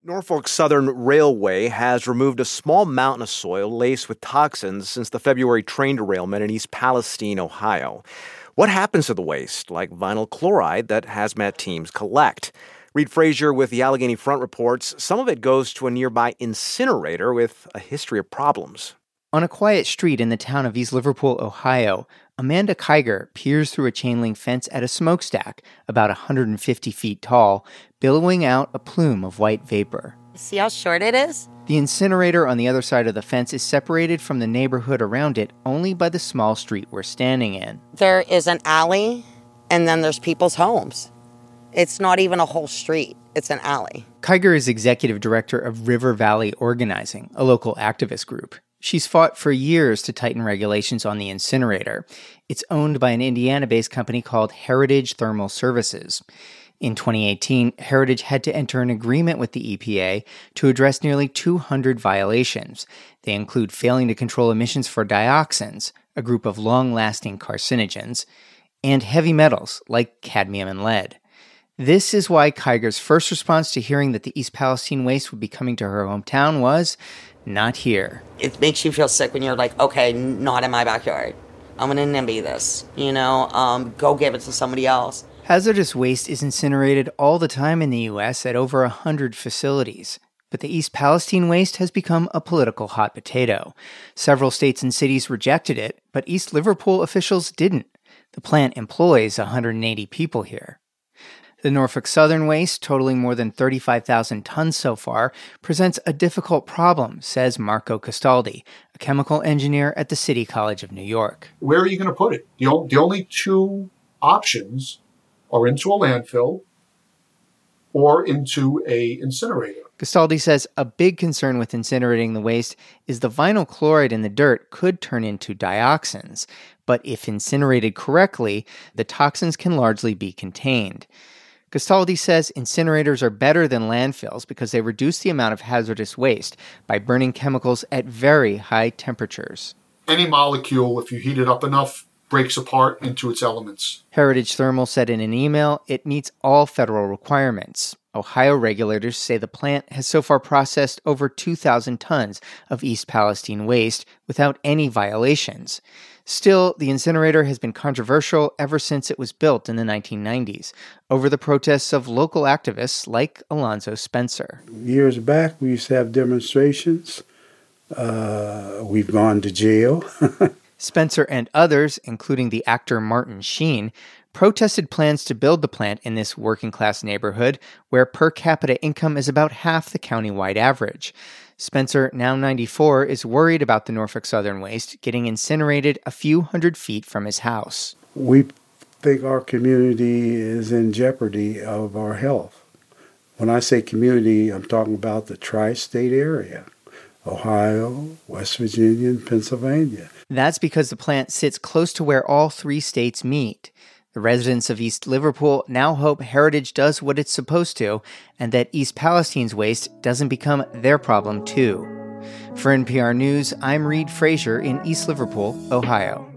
Norfolk Southern Railway has removed a small mountain of soil laced with toxins since the February train derailment in East Palestine, Ohio. What happens to the waste, like vinyl chloride, that hazmat teams collect? Reed Frazier with the Allegheny Front reports some of it goes to a nearby incinerator with a history of problems. On a quiet street in the town of East Liverpool, Ohio, Amanda Kiger peers through a chain-link fence at a smokestack about 150 feet tall, billowing out a plume of white vapor. See how short it is? The incinerator on the other side of the fence is separated from the neighborhood around it only by the small street we're standing in. There is an alley, and then there's people's homes. It's not even a whole street. It's an alley. Kiger is executive director of River Valley Organizing, a local activist group. She's fought for years to tighten regulations on the incinerator. It's owned by an Indiana-based company called Heritage Thermal Services. In 2018, Heritage had to enter an agreement with the EPA to address nearly 200 violations. They include failing to control emissions for dioxins, a group of long-lasting carcinogens, and heavy metals like cadmium and lead. This is why Kiger's first response to hearing that the East Palestine waste would be coming to her hometown was, not here. It makes you feel sick when you're like, okay, not in my backyard. I'm going to NIMBY this, go give it to somebody else. Hazardous waste is incinerated all the time in the U.S. at over 100 facilities. But the East Palestine waste has become a political hot potato. Several states and cities rejected it, but East Liverpool officials didn't. The plant employs 180 people here. The Norfolk Southern waste, totaling more than 35,000 tons so far, presents a difficult problem, says Marco Castaldi, a chemical engineer at the City College of New York. Where are you going to put it? The only two options are into a landfill or into a incinerator. Castaldi says a big concern with incinerating the waste is the vinyl chloride in the dirt could turn into dioxins, but if incinerated correctly, the toxins can largely be contained. Castaldi says incinerators are better than landfills because they reduce the amount of hazardous waste by burning chemicals at very high temperatures. Any molecule, if you heat it up enough, breaks apart into its elements. Heritage Thermal said in an email it meets all federal requirements. Ohio regulators say the plant has so far processed over 2,000 tons of East Palestine waste without any violations. Still, the incinerator has been controversial ever since it was built in the 1990s, over the protests of local activists like Alonzo Spencer. Years back, we used to have demonstrations. We've gone to jail. Spencer and others, including the actor Martin Sheen, protested plans to build the plant in this working-class neighborhood where per capita income is about half the county-wide average. Spencer, now 94, is worried about the Norfolk Southern waste getting incinerated a few hundred feet from his house. We think our community is in jeopardy of our health. When I say community, I'm talking about the tri-state area, Ohio, West Virginia, and Pennsylvania. That's because the plant sits close to where all three states meet. The residents of East Liverpool now hope Heritage does what it's supposed to, and that East Palestine's waste doesn't become their problem too. For NPR News, I'm Reed Frazier in East Liverpool, Ohio.